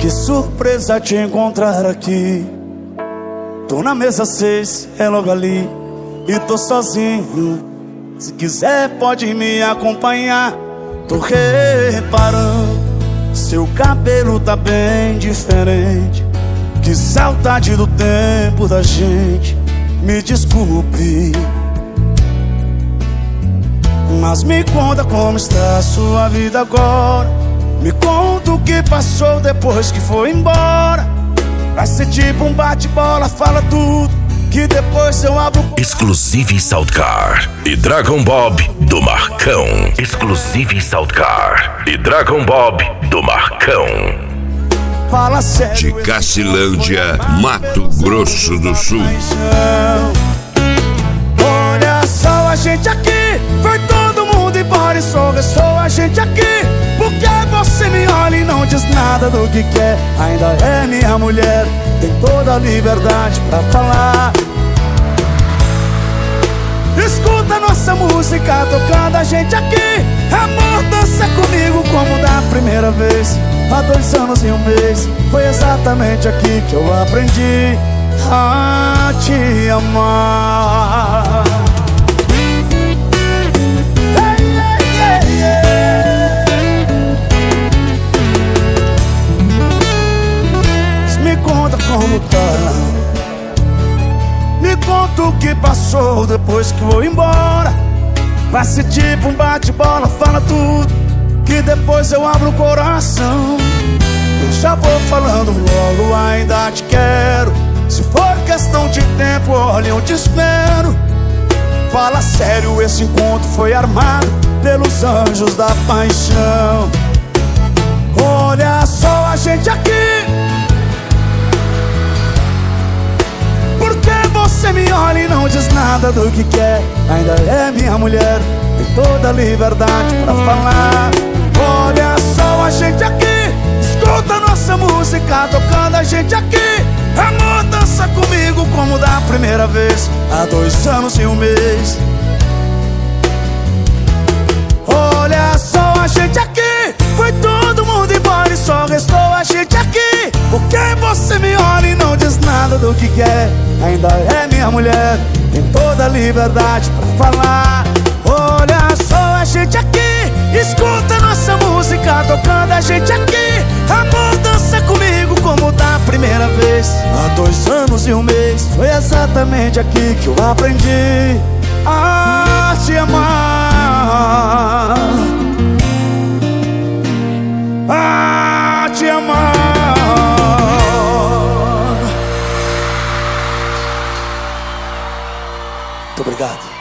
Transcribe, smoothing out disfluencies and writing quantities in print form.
Que surpresa te encontrar aqui. Tô na mesa 6, é logo ali. E tô sozinho. Se quiser pode me acompanhar. Tô reparando, seu cabelo tá bem diferente. Que saudade do tempo da gente. Me desculpe, mas me conta como está a sua vida agora. Me conta o que passou depois que foi embora. Vai ser tipo um bate-bola, fala tudo, que depois eu abro. Exclusive Soundcar e Dragon Bob do Marcão. Exclusive Soundcar e Dragon Bob do Marcão. Fala sério. De Cacilândia, Mato Grosso do Sul. Olha só a gente aqui, foi todo mundo embora e só restou a gente aqui. Porque você me olha e não diz nada do que quer. Ainda é minha mulher, tem toda a liberdade pra falar. Escuta nossa música tocando a gente aqui. Amor, dança comigo como da primeira vez. Há 2 anos e 1 mês, foi exatamente aqui que eu aprendi a te amar. Me conta como tá. Me conta o que passou depois que vou embora. Vai ser tipo um bate-bola, fala tudo, que depois eu abro o coração. Eu já vou falando logo, ainda te quero. Se for questão de tempo, olha, eu te espero. Fala sério, esse encontro foi armado pelos anjos da paixão. Olha só a gente aqui. Por que você me olha e não diz nada do que quer? Ainda é minha mulher, tem toda a liberdade pra falar. Olha só a gente aqui, escuta nossa música tocando a gente aqui. Amor, dança comigo como da primeira vez. Há 2 anos e 1 mês. Olha só a gente aqui, foi todo mundo embora e só restou a gente aqui. Por que você me olha e não diz nada do que quer? Ainda é minha mulher, tem toda a liberdade pra falar. Olha só a gente aqui, escuta nossa música tocando a gente aqui. Amor, dança comigo como da primeira vez. Há 2 anos e 1 mês, foi exatamente aqui que eu aprendi a te amar. A te amar. Muito obrigado.